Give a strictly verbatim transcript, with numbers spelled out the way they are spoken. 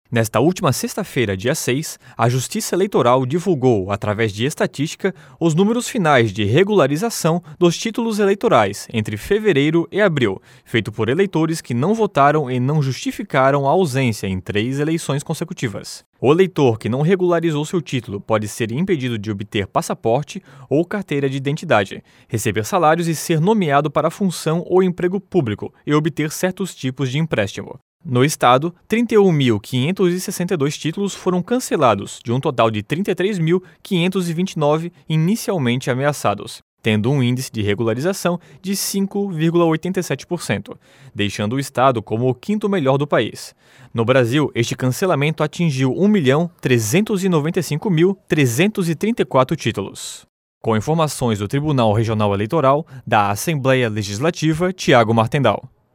Nesta última sexta-feira, dia seis, a Justiça Eleitoral divulgou, através de estatística, os números finais de regularização dos títulos eleitorais entre fevereiro e abril, feito por eleitores que não votaram e não justificaram a ausência em três eleições consecutivas. O eleitor que não regularizou seu título pode ser impedido de obter passaporte ou carteira de identidade, receber salários e ser nomeado para função ou emprego público e obter certos tipos de empréstimo. No estado, trinta e um mil quinhentos e sessenta e dois títulos foram cancelados, de um total de trinta e três mil quinhentos e vinte e nove inicialmente ameaçados, tendo um índice de regularização de cinco vírgula oitenta e sete por cento, deixando o estado como o quinto melhor do país. No Brasil, este cancelamento atingiu um milhão trezentos e noventa e cinco mil trezentos e trinta e quatro títulos. Com informações do Tribunal Regional Eleitoral, da Assembleia Legislativa, Tiago Martendal.